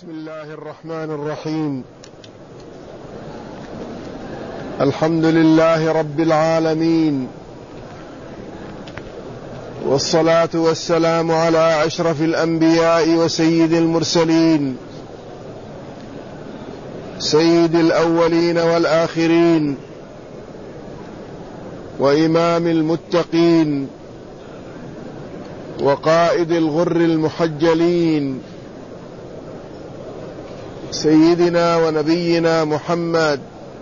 بسم الله الرحمن الرحيم. الحمد لله رب العالمين، والصلاة والسلام على أشرف الأنبياء وسيد المرسلين، سيد الأولين والآخرين، وإمام المتقين، وقائد الغر المحجلين، سيدنا ونبينا محمد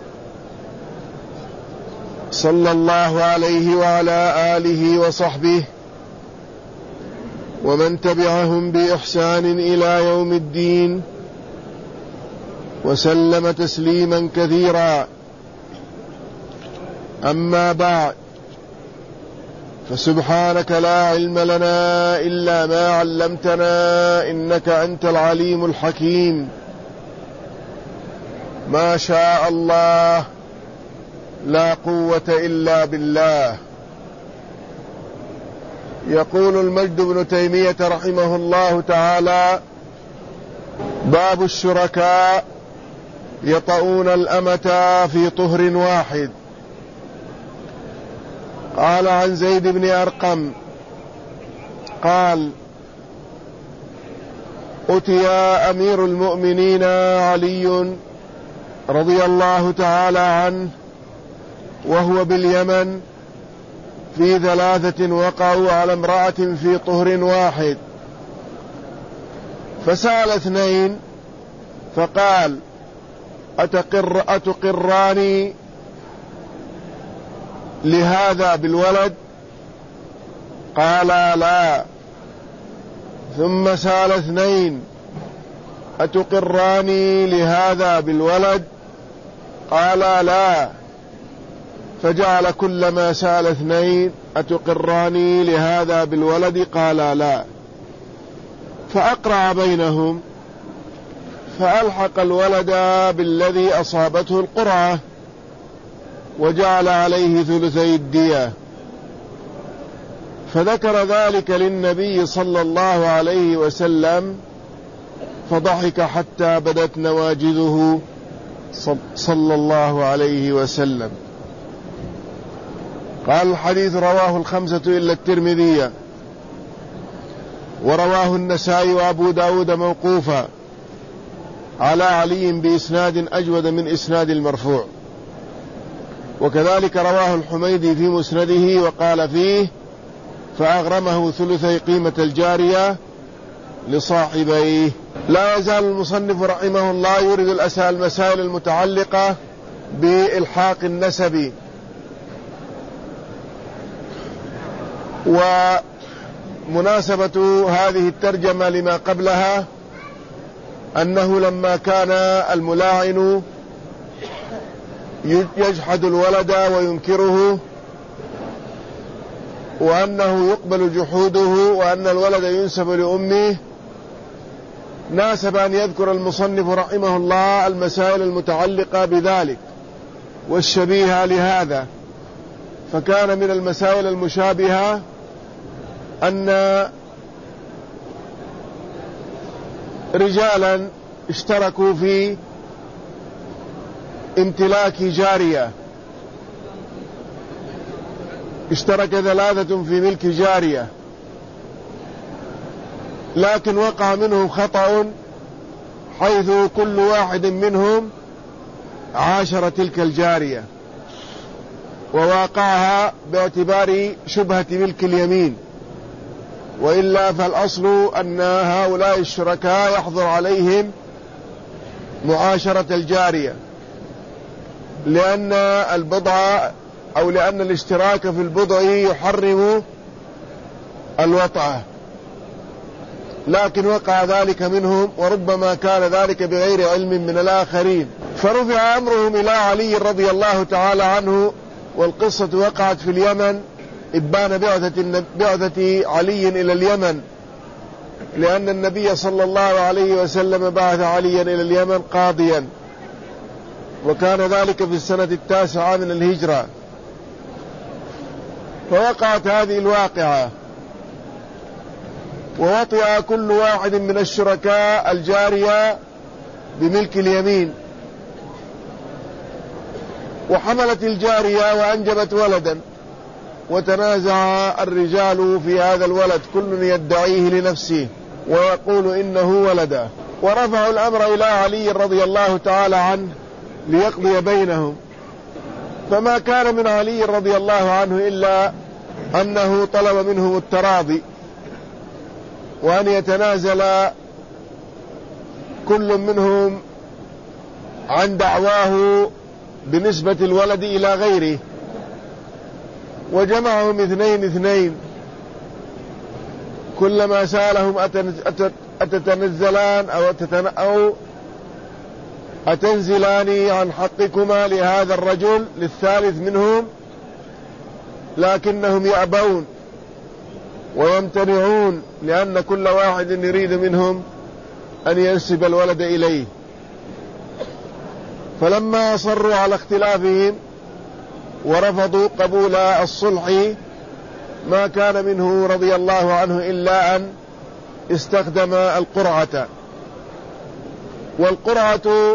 صلى الله عليه وعلى آله وصحبه ومن تبعهم بإحسان إلى يوم الدين، وسلم تسليما كثيرا. أما بعد، فسبحانك لا علم لنا إلا ما علمتنا، إنك أنت العليم الحكيم. ما شاء الله، لا قوة إلا بالله. يقول المجد بن تيمية رحمه الله تعالى: باب الشركاء يطؤون الأمة في طهر واحد. قال عن زيد بن أرقم قال: أتي أمير المؤمنين علي رضي الله تعالى عنه وهو باليمن في 3 وقعوا على امرأة في طهر واحد، فسأل 2 فقال: أتقراني لهذا بالولد؟ قالا: لا. ثم سأل 2: أتقراني لهذا بالولد؟ قالا: لا. فجعل كلما سأل 2: أتقراني لهذا بالولد؟ قالا: لا. فأقرع بينهم، فألحق الولد بالذي أصابته القرعة، وجعل عليه 2 الدية. فذكر ذلك للنبي صلى الله عليه وسلم، فضحك حتى بدت نواجذه صلى الله عليه وسلم. قال: الحديث رواه 5 إلا الترمذي، ورواه النسائي وأبو داود موقوفا على علي بإسناد أجود من إسناد المرفوع، وكذلك رواه الحميدي في مسنده وقال فيه: فأغرمه 2 قيمة الجارية لصاحبيه. لا يزال المصنف رحمه الله يريد المسائل المتعلقة بإلحاق النسب. ومناسبة هذه الترجمة لما قبلها أنه لما كان الملاعن يجحد الولد وينكره، وأنه يقبل جحوده، وأن الولد ينسب لأمه، ناسب أن يذكر المصنف رحمه الله المسائل المتعلقة بذلك والشبيهة لهذا. فكان من المسائل المشابهة أن رجالا اشتركوا في امتلاك جارية، اشترك 3 في ملك جارية، لكن وقع منهم خطأ حيث كل واحد منهم عاشر تلك الجارية وواقعها باعتبار شبهة ملك اليمين، وإلا فالأصل أن هؤلاء الشركاء يحظر عليهم معاشرة الجارية، لأن البضع أو لأن الاشتراك في البضع يحرم الوطأة، لكن وقع ذلك منهم، وربما كان ذلك بغير علم من الآخرين. فرفع أمرهم إلى علي رضي الله تعالى عنه، والقصة وقعت في اليمن إبان بعثة علي إلى اليمن، لأن النبي صلى الله عليه وسلم بعث عليا إلى اليمن قاضيا، وكان ذلك في السنة 9 من الهجرة. فوقعت هذه الواقعة، ووطئ كل واحد من الشركاء الجارية بملك اليمين، وحملت الجارية وأنجبت ولدا، وتنازع الرجال في هذا الولد، كل يدعيه لنفسه ويقول إنه ولده، ورفعوا الأمر إلى علي رضي الله تعالى عنه ليقضي بينهم. فما كان من علي رضي الله عنه إلا أنه طلب منهم التراضي، وأن يتنازل كل منهم عن دعواه بنسبة الولد إلى غيره، وجمعهم 2 كلما سألهم أتتنزلان أو أتنزلان عن حقكما لهذا الرجل للثالث منهم، لكنهم يأبون ويمتنعون، لأن كل واحد يريد منهم أن ينسب الولد إليه. فلما أصروا على اختلافهم ورفضوا قبول الصلح، ما كان منه رضي الله عنه إلا أن استخدم القرعة. والقرعة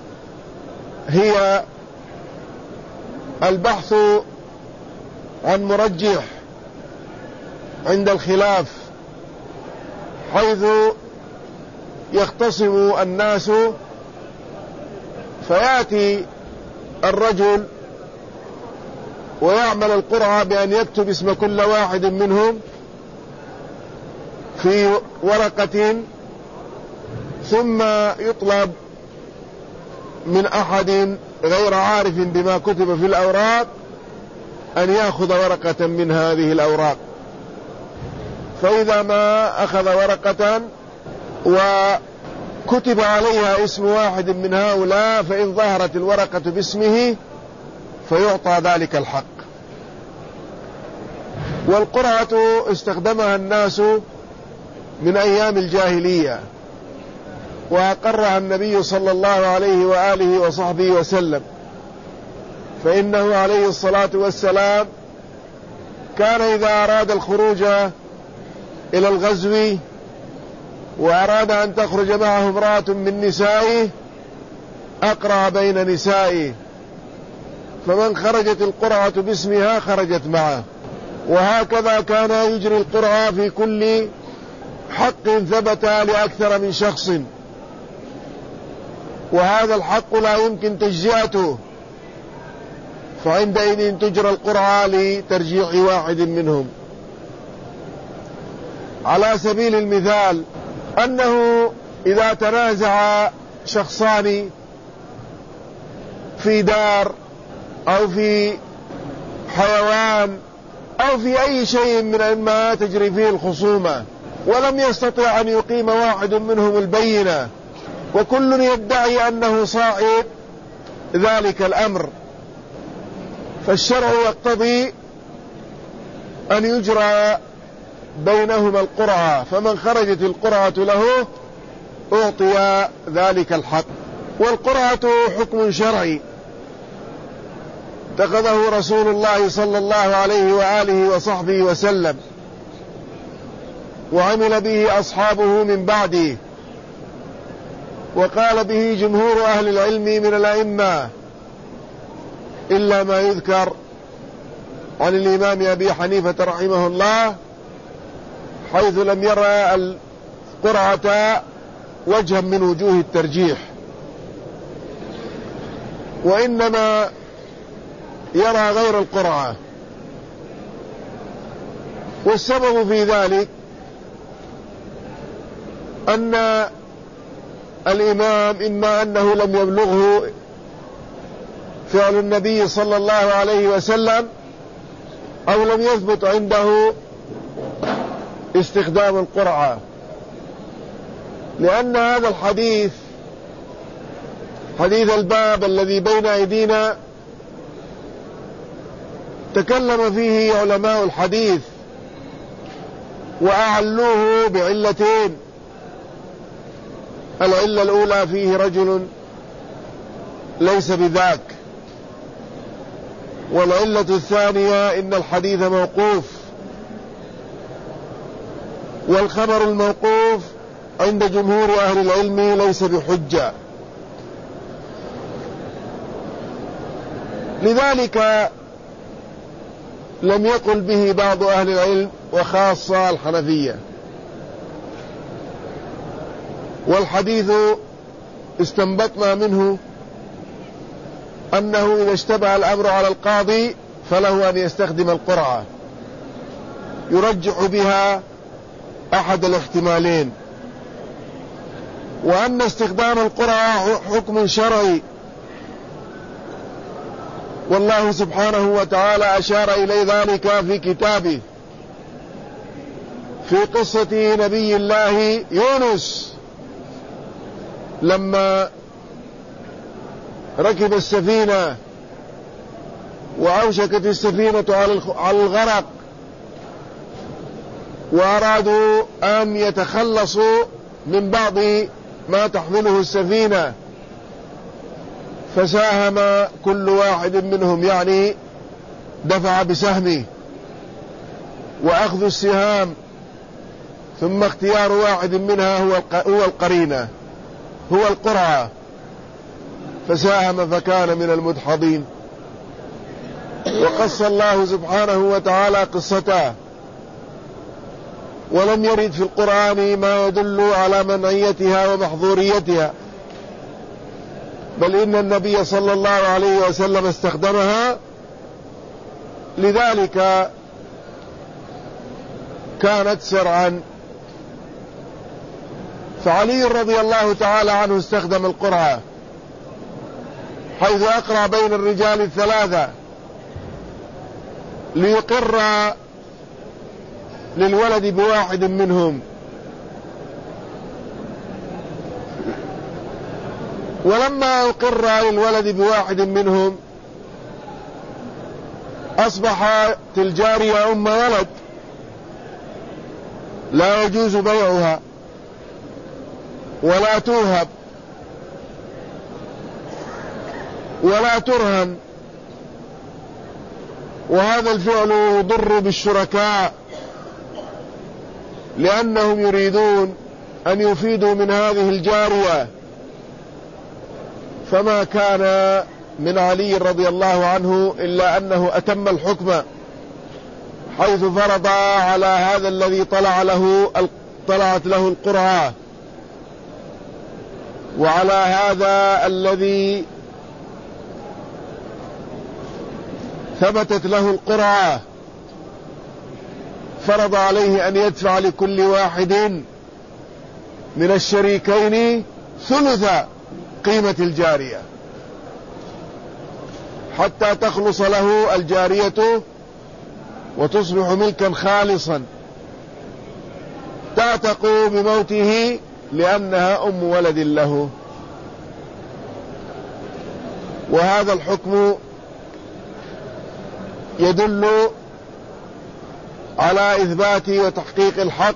هي البحث عن مرجح عند الخلاف، حيث يختصم الناس، فيأتي الرجل ويعمل القرعة بأن يكتب اسم كل واحد منهم في ورقة، ثم يطلب من أحد غير عارف بما كتب في الأوراق أن يأخذ ورقة من هذه الأوراق. فإذا ما أخذ ورقة وكتب عليها اسم واحد من هؤلاء، فإن ظهرت الورقة باسمه فيعطى ذلك الحق. والقرعة استخدمها الناس من أيام الجاهلية، وأقرها النبي صلى الله عليه وآله وصحبه وسلم، فإنه عليه الصلاة والسلام كان إذا أراد الخروج إلى الغزو وأراد أن تخرج معه امرأة من نسائه أقرع بين نسائه، فمن خرجت القرعة باسمها خرجت معه. وهكذا كان يجري القرعة في كل حق ثبت لأكثر من شخص، وهذا الحق لا يمكن تجزئته، فعندئذ تجرى القرعة لترجيح واحد منهم. على سبيل المثال أنه إذا تنازع شخصان في دار أو في حيوان أو في أي شيء من ما تجري فيه الخصومة، ولم يستطع أن يقيم واحد منهم البينة، وكل يدعي أنه صاحب ذلك الأمر، فالشرع يقتضي أن يجرى بينهما القرعة، فمن خرجت القرعة له أعطي ذلك الحق. والقرعة حكم شرعي اتخذه رسول الله صلى الله عليه وآله وصحبه وسلم، وعمل به أصحابه من بعده، وقال به جمهور أهل العلم من الأئمة، إلا ما يذكر عن الإمام أبي حنيفة رحمه الله، حيث لم يرى القرعة وجها من وجوه الترجيح، وإنما يرى غير القرعة. والسبب في ذلك أن الإمام إما أنه لم يبلغه فعل النبي صلى الله عليه وسلم، أو لم يثبت عنده استخدام القرعة، لأن هذا الحديث، حديث الباب الذي بين أيدينا، تكلم فيه علماء الحديث وأعلوه بعلتين. العلة الأولى فيه رجل ليس بذاك، والعلة الثانية إن الحديث موقوف، والخبر الموقوف عند جمهور أهل العلم ليس بحجة. لذلك لم يقل به بعض أهل العلم وخاصة الحنفية. والحديث استنبطنا منه أنه إذا اشتبه الأمر على القاضي فله أن يستخدم القرعة يرجح بها أحد الاحتمالين، وأن استخدام القرعة حكم شرعي، والله سبحانه وتعالى أشار إلى ذلك في كتابه في قصة نبي الله يونس لما ركب السفينة وأوشكت السفينة على الغرق، وأرادوا أن يتخلصوا من بعض ما تحمله السفينة، فساهم كل واحد منهم، يعني دفع بسهمه وأخذ السهام، ثم اختيار واحد منها هو القرينة، هو القرعة، فساهم فكان من المدحضين. وقص الله سبحانه وتعالى قصته، ولم يرد في القرآن ما يدل على منعيتها ومحظوريتها، بل إن النبي صلى الله عليه وسلم استخدمها، لذلك كانت شرعا. فعلي رضي الله تعالى عنه استخدم القرعة حيث أقرع بين الرجال الثلاثة ليقر للولد بواحد منهم، ولما أقر للولد بواحد منهم أصبحت الجارية أم ولد لا يجوز بيعها ولا توهب ولا ترهن، وهذا الفعل يضر بالشركاء لأنهم يريدون أن يفيدوا من هذه الجارية. فما كان من علي رضي الله عنه إلا أنه أتم الحكم، حيث فرض على هذا الذي طلعت له القرعة، وعلى هذا الذي ثبتت له القرعة فرض عليه أن يدفع لكل واحد من الشريكين ثلث قيمة الجارية حتى تخلص له الجارية وتصبح ملكا خالصا تعتق بموته لأنها أم ولد له. وهذا الحكم يدل على إثبات وتحقيق الحق،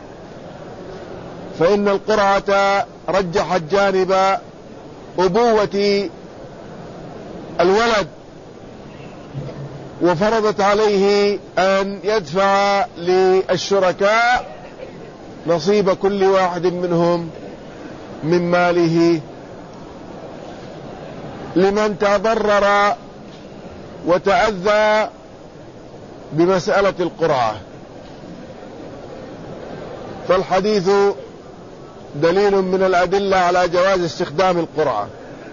فإن القرعة رجحت جانب أبوة الولد وفرضت عليه أن يدفع للشركاء نصيب كل واحد منهم من ماله لمن تضرر وتأذى بمسألة القرعة. فالحديث دليل من الأدلة على جواز استخدام القرعة.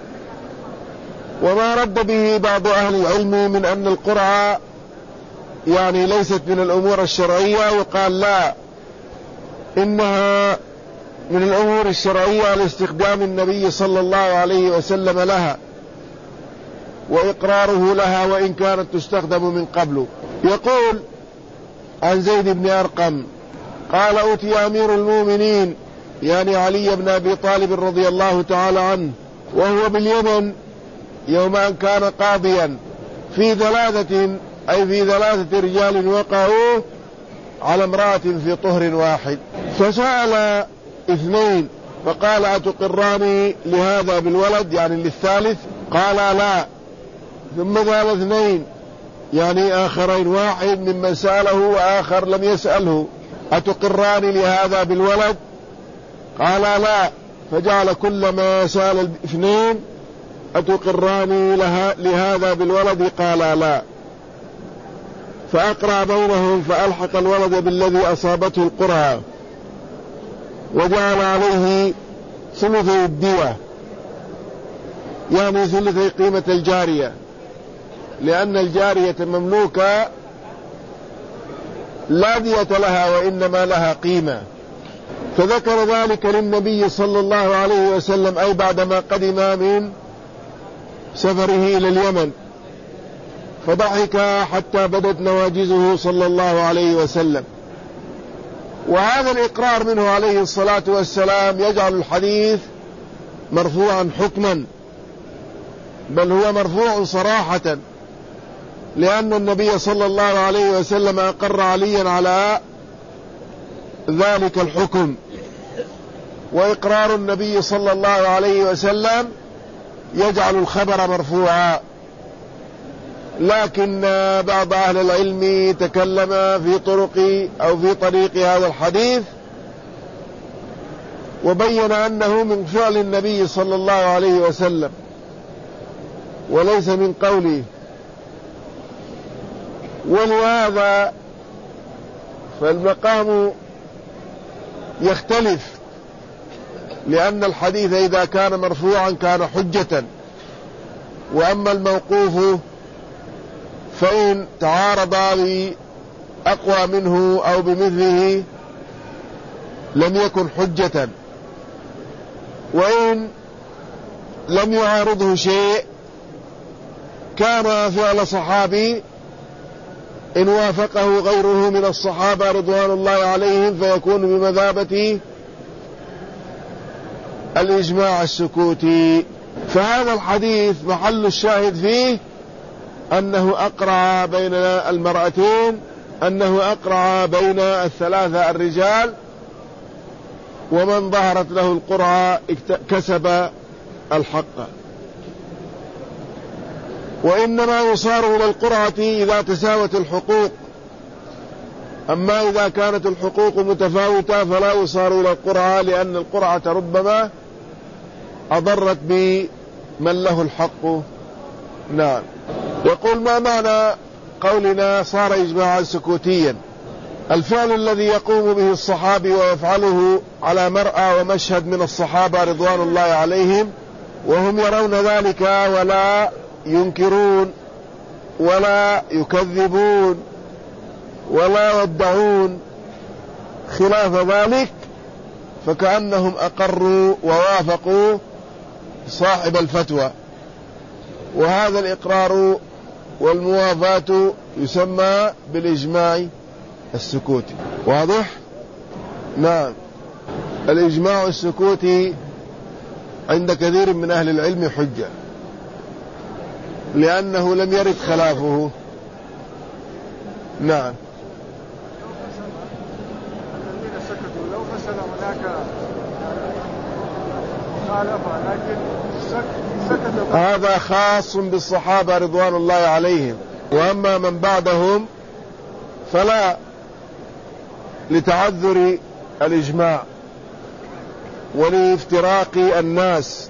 وما رد به بعض أهل العلم من أن القرعة يعني ليست من الأمور الشرعية، وقال لا، إنها من الأمور الشرعية لاستخدام النبي صلى الله عليه وسلم لها وإقراره لها وإن كانت تستخدم من قبل. يقول عن زيد بن أرقم قال أوتي أمير المؤمنين يعني علي بن أبي طالب رضي الله تعالى عنه وهو باليمن يوم أن كان قاضيا في ثلاثة، أي في 3 رجال وقعوا على امرأة في طهر واحد، فسأل 2 فقال أتقراني لهذا بالولد يعني للثالث؟ قال لا. ثم ذهب 2 يعني آخرين، واحد ممن سأله وآخر لم يسأله، أتقران لهذا بالولد؟ قال لا. فجعل كلما سأل الاثنين أتقران لهذا بالولد؟ قال لا. فأقرع بينهم فألحق الولد بالذي أصابته القرعة وجعل عليه ثلثي الدية، يعني ثلثي قيمة الجارية، لأن الجارية مملوكة لا دية لها وإنما لها قيمة. فذكر ذلك للنبي صلى الله عليه وسلم، أي بعدما قدم من سفره إلى اليمن، فضحك حتى بدت نواجزه صلى الله عليه وسلم. وهذا الإقرار منه عليه الصلاة والسلام يجعل الحديث مرفوعا حكما، بل هو مرفوع صراحة، لأن النبي صلى الله عليه وسلم أقر عليا على ذلك الحكم. وإقرار النبي صلى الله عليه وسلم يجعل الخبر مرفوعا. لكن بعض أهل العلم تكلم في طريق هذا الحديث، وبين أنه من فعل النبي صلى الله عليه وسلم وليس من قوله. ولهذا فالمقام يختلف، لأن الحديث إذا كان مرفوعا كان حجة، وأما الموقوف فإن تعارض بأقوى منه أو بمثله لم يكن حجة، وإن لم يعارضه شيء كان فعل صحابي إن وافقه غيره من الصحابة رضوان الله عليهم فيكون بمثابة الإجماع السكوتي. فهذا الحديث محل الشاهد فيه أنه أقرع بين المرأتين، أنه أقرع بين الثلاثة الرجال، ومن ظهرت له القرعة كسب الحق. وإنما يصار إلى القرعة إذا تساوت الحقوق، أما إذا كانت الحقوق متفاوتة فلا يصار إلى القرعة، لأن القرعة ربما أضرت بمن له الحق. نعم. يقول: ما معنى قولنا صار إجماعا سكوتيا؟ الفعل الذي يقوم به الصحابي ويفعله على مرأى ومشهد من الصحابة رضوان الله عليهم، وهم يرون ذلك ولا ينكرون ولا يكذبون ولا يدعون خلاف ذلك، فكأنهم أقروا ووافقوا صاحب الفتوى. وهذا الإقرار والموافاة يسمى بالإجماع السكوتي. واضح؟ نعم. الإجماع السكوتي عند كثير من أهل العلم حجة، لأنه لم يرد خلافه. نعم. الذين سكتوا لو مثلا هناك مخالفة لكن سكتوا، هذا خاص بالصحابة رضوان الله عليهم، وأما من بعدهم فلا، لتعذر الإجماع ولافتراق الناس،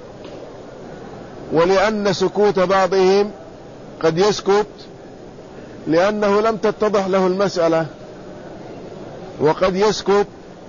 ولأن سكوت بعضهم قد يسكت لأنه لم تتضح له المسألة، وقد يسكت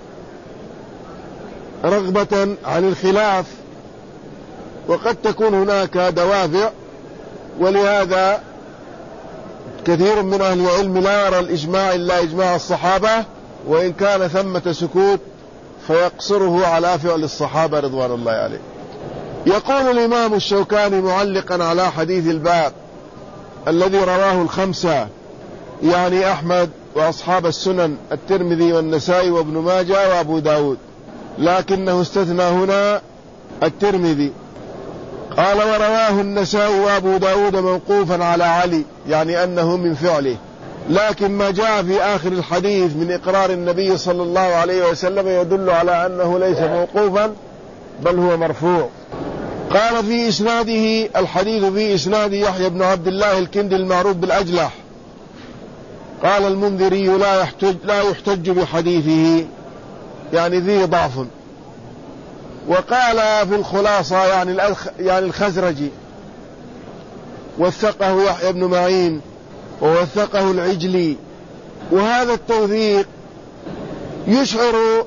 رغبة عن الخلاف، وقد تكون هناك دوافع. ولهذا كثير من أهل العلم لا يرى الإجماع إلا إجماع الصحابة، وإن كان ثمة سكوت فيقصره على فعل الصحابة رضوان الله عليه. يقول الإمام الشوكاني معلقا على حديث الباب الذي رواه الخمسة، يعني أحمد وأصحاب السنن الترمذي والنسائي وابن ماجه وأبو داود، لكنه استثنى هنا الترمذي. قال: ورواه النسائي وأبو داود موقوفا على علي، يعني أنه من فعله، لكن ما جاء في آخر الحديث من إقرار النبي صلى الله عليه وسلم يدل على أنه ليس موقوفا بل هو مرفوع. قال: في إسناده الحديث في إسناد يحيى بن عبد الله الكندي المعروف بالأجلح، قال المنذري لا يحتج بحديثه، يعني ذي ضعف. وقال في الخلاصة يعني الخزرجي وثقه يحيى بن معين ووثقه العجلي. وهذا التوثيق يشعر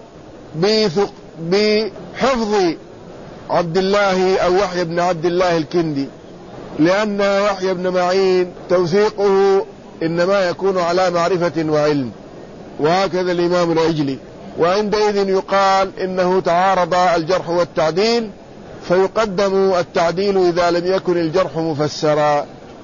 بحفظ عبد الله أو يحيى بن عبد الله الكندي، لأن يحيى بن معين توثيقه إنما يكون على معرفة وعلم، وهكذا الإمام العجلي. وعندئذ يقال إنه تعارض الجرح والتعديل، فيقدم التعديل إذا لم يكن الجرح مفسرا.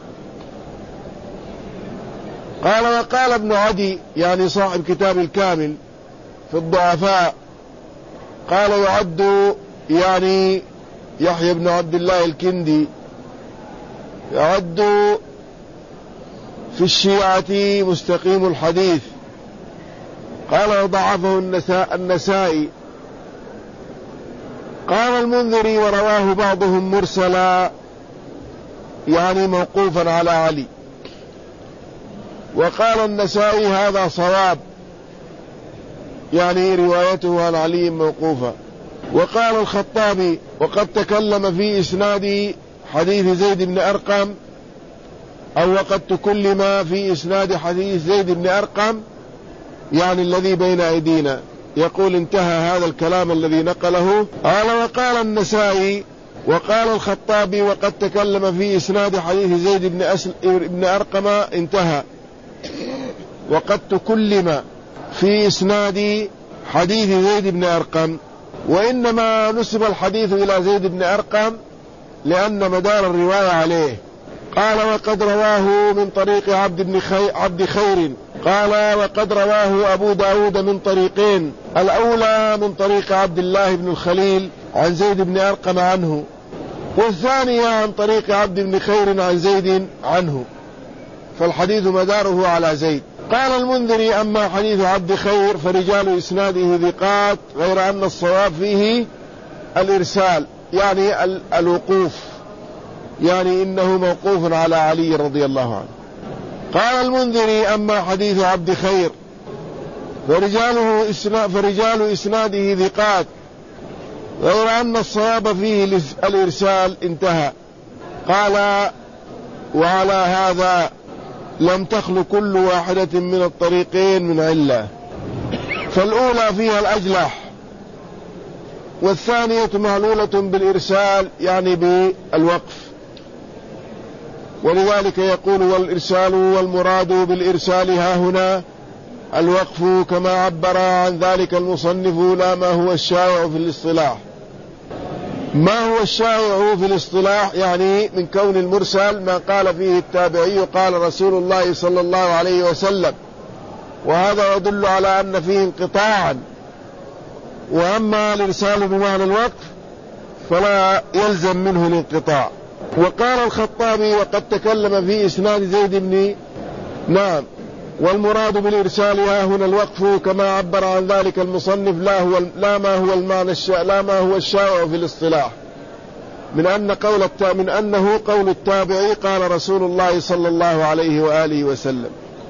وقال ابن عدي يعني صاحب كتاب الكامل في الضعفاء، قال يعد يعني يحيى بن عبد الله الكندي يعد في الشيعة مستقيم الحديث. قال وضعفه النسائي. قال المنذري ورواه بعضهم مرسلا يعني موقوفا على علي. وقال النسائي هذا صواب، يعني روايته عن علي موقوفة. وقال الخطابي وقد تكلم في إسناد حديث زيد بن أرقم، أو وقد تكلم في إسناد حديث زيد بن أرقم يعني الذي بين أيدينا، يقول انتهى هذا الكلام الذي نقله. وقال النسائي وقال الخطابي وقد تكلم في إسناد حديث زيد بن أرقم انتهى. وقد تكلم في إسناد حديث زيد بن أرقم، وإنما نسب الحديث إلى زيد بن أرقم لأن مدار الرواية عليه. قال وقد رواه من طريق عبد خير. قال وقد رواه أبو داود من طريقين، الأولى من طريق عبد الله بن الخليل عن زيد بن أرقم عنه، والثانية عن طريق عبد بن خير عن زيد عنه، فالحديث مداره على زيد. قال المنذري أما حديث عبد خير فرجال إسناده ثقات، غير أن الصواب فيه الإرسال يعني الوقوف، يعني إنه موقوف على علي رضي الله عنه. قال المنذري أما حديث عبد خير فرجال إسناده ثقات، غير أن الصواب فيه الإرسال انتهى. قال وعلى هذا لم تخل كل واحدة من الطريقين من علة، فالأولى فيها الأجلح، والثانية معلولة بالإرسال يعني بالوقف. ولذلك يقول والإرسال والمراد بالإرسال ها هنا الوقف، كما عبر عن ذلك المصنف لا ما هو الشائع في الاصطلاح. ما هو الشائع في الاصطلاح يعني من كون المرسل ما قال فيه التابعي قال رسول الله صلى الله عليه وسلم، وهذا يدل على أن فيه انقطاعا. وأما الإرسال بمعنى الوقف فلا يلزم منه الانقطاع. وقال الخطابي وقد تكلم في إسناد زيد بن والمراد بالإرسال ها هنا الوقف، كما عبر عن ذلك المصنف لا ما هو الشائع في الاصطلاح من أنه قول التابعي قال رسول الله صلى الله عليه وآله وسلم.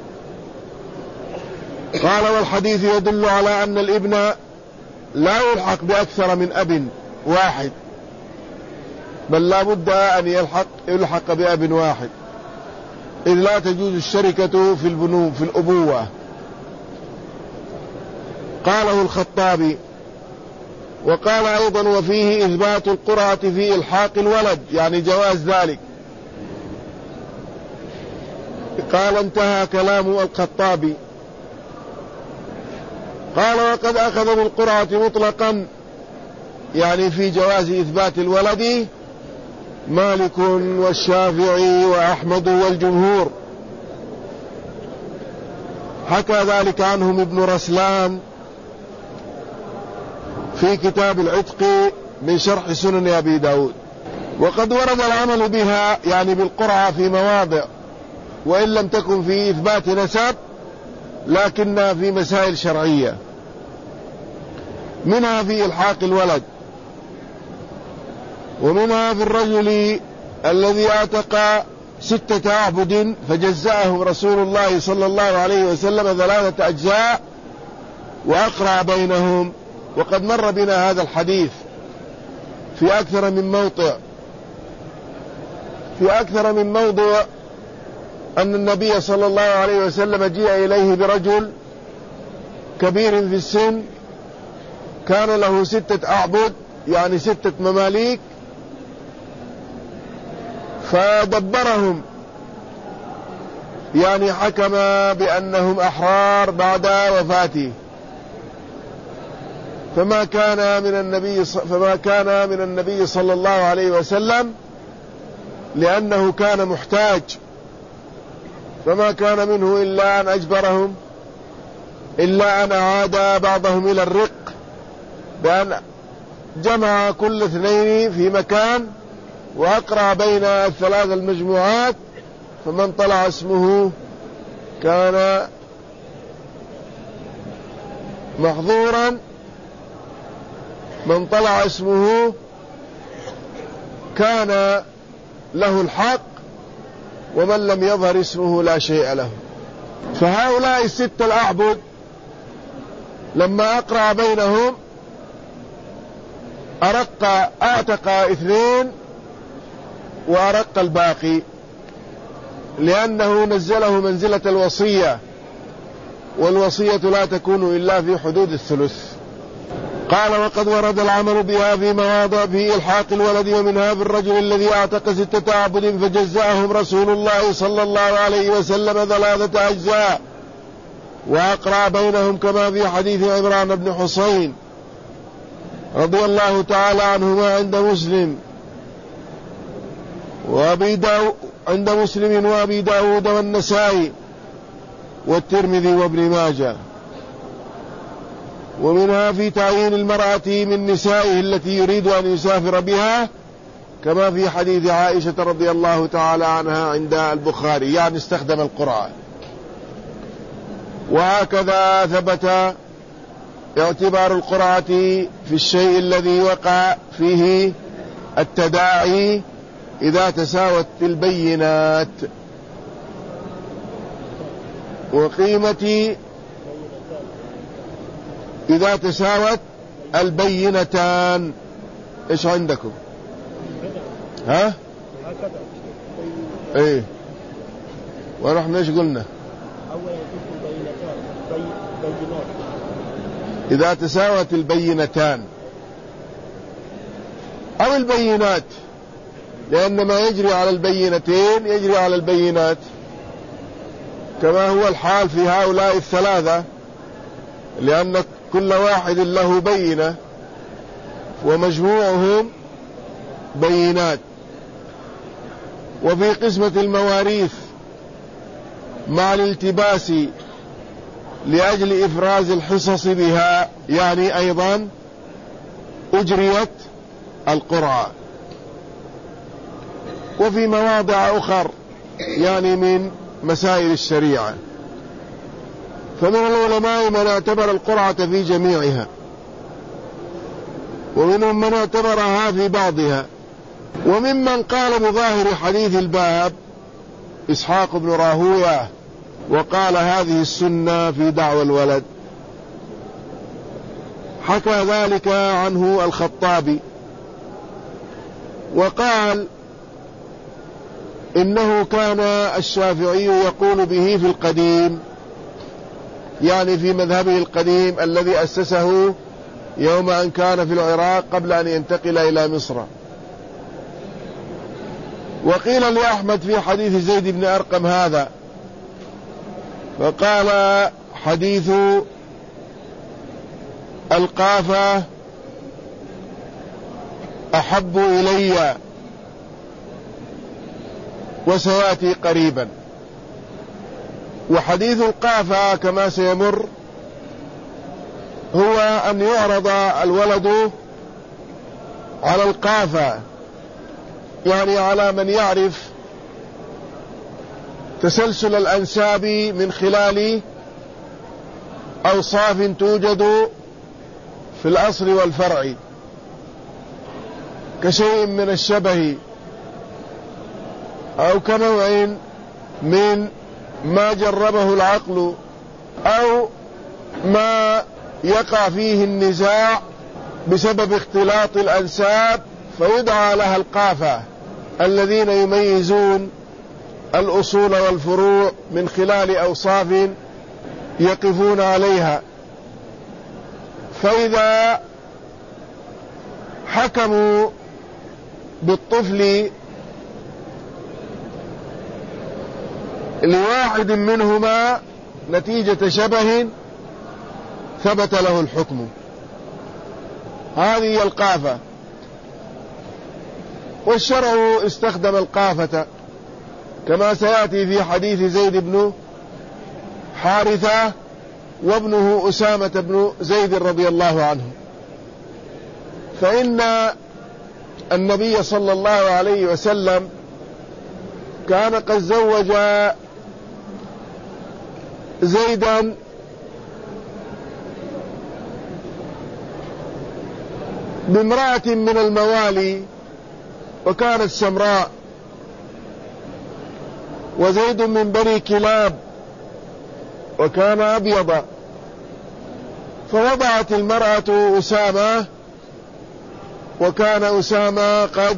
قال والحديث يدل على أن الابن لا يلحق بأكثر من أب واحد، بل لا بد أن يلحق بأب واحد، إذ لا تجوز الشركة في الأبوة. قاله الخطابي. وقال أيضا وفيه إثبات القرعة في إلحاق الولد يعني جواز ذلك. قال انتهى كلام الخطابي. قال وقد أخذ بالقرعة مطلقا يعني في جواز إثبات الولد مالك والشافعي وأحمد والجمهور، حكى ذلك عنهم ابن رسلان في كتاب العتق من شرح سنن أبي داود. وقد ورد العمل بها يعني بالقرعة في مواضع، وإن لم تكن في إثبات نسب لكنها في مسائل شرعية، منها في إلحاق الولد، ومنها في الرجل الذي اعتق 6 أعبد فجزأهم رسول الله صلى الله عليه وسلم 3 أجزاء وأقرع بينهم. وقد مر بنا هذا الحديث في أكثر من موضع أن النبي صلى الله عليه وسلم جاء إليه برجل كبير في السن كان له 6 أعبد، يعني 6 مماليك، فدبرهم، يعني حكم بأنهم أحرار بعد وفاته. فما كان من النبي صلى الله عليه وسلم لأنه كان محتاج، فما كان منه إلا أن أجبرهم، إلا أن أعاد بعضهم إلى الرق بأن جمع كل 2 في مكان وأقرع بين 3 المجموعات، فمن طلع اسمه كان محظورا، من طلع اسمه كان له الحق، ومن لم يظهر اسمه لا شيء له. فهؤلاء 6 الأعبد لما أقرع بينهم أعتق 2 وأرق الباقي، لأنه نزله منزلة الوصية، والوصية لا تكون إلا في حدود الثلث. قال: وقد ورد العمل بها في مواضع في إلحاق الولد، ومنها في الرجل الذي أعتق 6 أعبد فجزأهم رسول الله صلى الله عليه وسلم 3 أجزاء وأقرع بينهم، كما في حديث عمران بن حسين رضي الله تعالى عنهما عند مسلم وأبي داود والنسائي والترمذي وابن ماجه. ومنها في تعيين المرأة من نسائه التي يريد أن يسافر بها، كما في حديث عائشة رضي الله تعالى عنها عند البخاري، يعني استخدم القرعة. وهكذا ثبت اعتبار القرعة في الشيء الذي وقع فيه التداعي إذا تساوت البينات. وقيمة إذا تساوت البينتان. إيش عندكم؟ ها؟ إيه، ونحن إيش قلنا؟ إذا تساوت البينتان أو البينات، لأن ما يجري على البينتين يجري على البينات، كما هو الحال في هؤلاء 3، لأن كل واحد له بينة ومجموعهم بينات. وفي قسمة المواريث مع الالتباس لأجل إفراز الحصص بها، يعني أيضا أجريت القرعة. وفي مواضع أخر يعني من مسائل الشريعة، فمن العلماء من اعتبر القرعة في جميعها، ومنهم من اعتبرها في بعضها. وممن قال بظاهر حديث الباب إسحاق بن راهويه، وقال هذه السنة في دعوى الولد. حكى ذلك عنه الخطابي، وقال إنه كان الشافعي يقول به في القديم، يعني في مذهبه القديم الذي أسسه يوم أن كان في العراق قبل أن ينتقل إلى مصر. وقيل لأحمد في حديث زيد بن أرقم هذا، فقال حديث القافة أحب إلي وسيأتي قريبا. وحديث القافة كما سيمر هو أن يعرض الولد على القافة، يعني على من يعرف تسلسل الأنساب من خلال أوصاف توجد في الأصل كشيء من الشبه أو كنوع من ما جربه العقل أو ما يقع فيه النزاع بسبب اختلاط الأنساب، فيدعى لها القافة، الذين يميزون الأصول والفروع من خلال أوصاف يقفون عليها. فإذا حكموا بالطفل لواحد منهما نتيجة شبه ثبت له الحكم. هذه القافة. والشرع استخدم القافة كما سيأتي في حديث زيد بن حارثة وابنه أسامة بن زيد رضي الله عنه. فإن النبي صلى الله عليه وسلم كان قد زوج زيدا بامرأة من الموالي وكانت سمراء، وزيد من بني كلاب وكان أبيض، فوضعت المرأة أسامة، وكان أسامة قد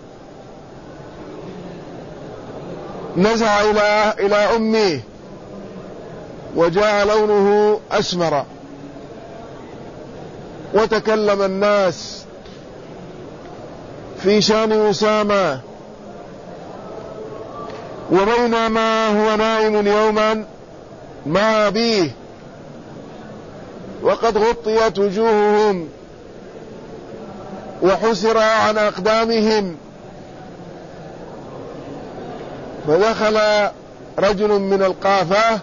نزع إلى أمه وجاء لونه أسمر، وتكلم الناس في شأن أسامة. وبينما هو نائم يوما مع أبيه وقد غطيت وجوههم وحسر عن أقدامهم، فدخل رجل من القافة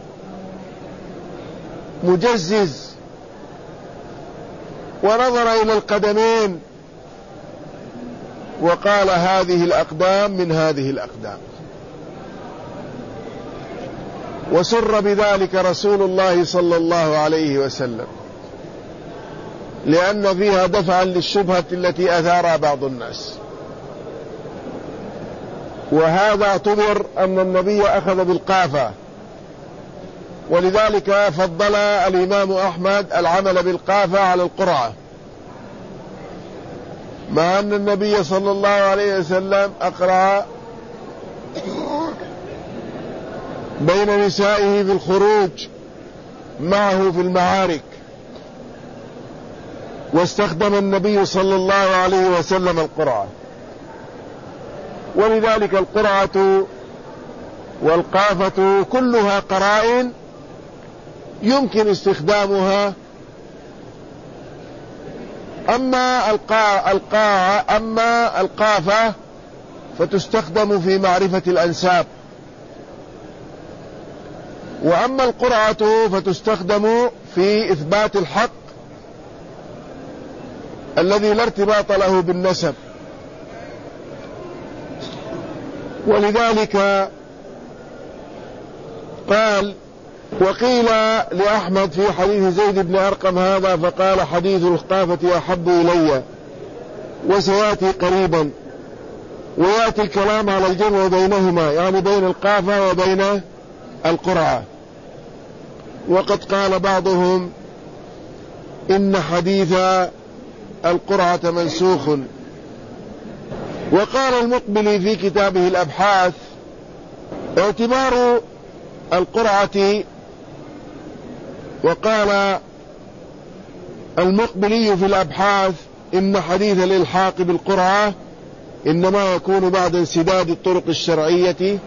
مجزز ونظر إلى القدمين وقال: هذه الأقدام من هذه الأقدام. وسر بذلك رسول الله صلى الله عليه وسلم، لأن فيها دفعا للشبهة التي أثارها بعض الناس. وهذا اعتبر أن النبي أخذ بالقافة، ولذلك فضل الإمام أحمد العمل بالقافة على القرعة، مع أن النبي صلى الله عليه وسلم أقرع بين نسائه في الخروج معه في المعارك، واستخدم النبي صلى الله عليه وسلم القرعة. ولذلك القرعة والقافة كلها قرائن يمكن استخدامها. أما القافة فتستخدم في معرفة الأنساب، وأما القرعة فتستخدم في إثبات الحق الذي لا ارتباط له بالنسب. ولذلك قال: وقيل لأحمد في حديث زيد بن أرقم هذا، فقال: حديث القافة أحب إلي، وسيأتي قريبا، ويأتي الكلام على الجمع بينهما، يعني بين القافة وبين القرعة. وقد قال بعضهم إن حديث القرعة منسوخ. وقال المقبلي في كتابه الأبحاث: اعتبار القرعة، وقال المقبلي في الأبحاث: إن حديث الإلحاق بالقرعة إنما يكون بعد انسداد الطرق الشرعية،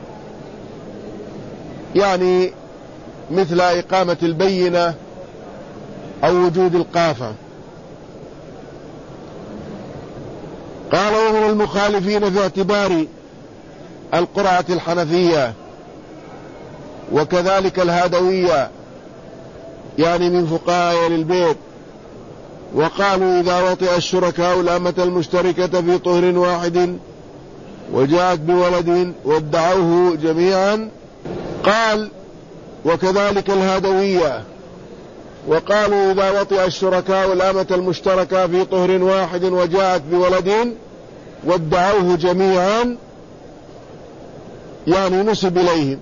يعني مثل إقامة البينة أو وجود القافة. قال: ومن المخالفين في اعتبار القرعة الحنفية وكذلك الهادوية، يعني من فقهاء أهل البيت، وقالوا: إذا وطئ الشركاء الأمة المشتركة في طهر واحد وجاءت بولد وادعوه جميعا. قال: وكذلك الهادوية، وقالوا: إذا وطئ الشركاء الأمة المشتركة في طهر واحد وجاءت بولد وادعوه جميعا، يعني نسب إليهم،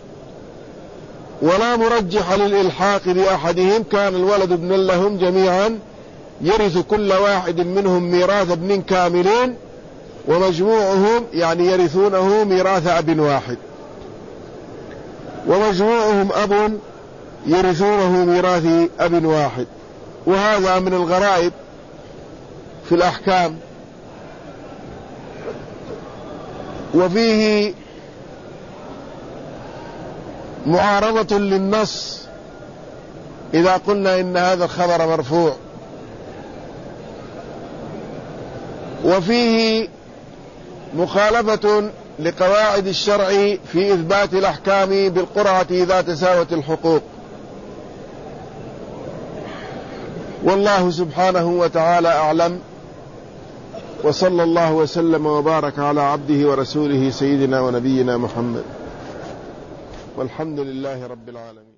ولا مرجح للإلحاق بأحدهم، كان الولد ابن لهم جميعا يرث كل واحد منهم ميراث ابن كاملين، ومجموعهم يعني يرثونه ميراث أب واحد، ومجموعهم أب يرثونه ميراث أب واحد. وهذا من الغرائب في الأحكام. وفيه معارضة للنص إذا قلنا إن هذا الخبر مرفوع، وفيه مخالفة لقواعد الشرع في إثبات الأحكام بالقرعة إذا تساوت الحقوق. والله سبحانه وتعالى أعلم، وصلى الله وسلم وبارك على عبده ورسوله سيدنا ونبينا محمد، والحمد لله رب العالمين.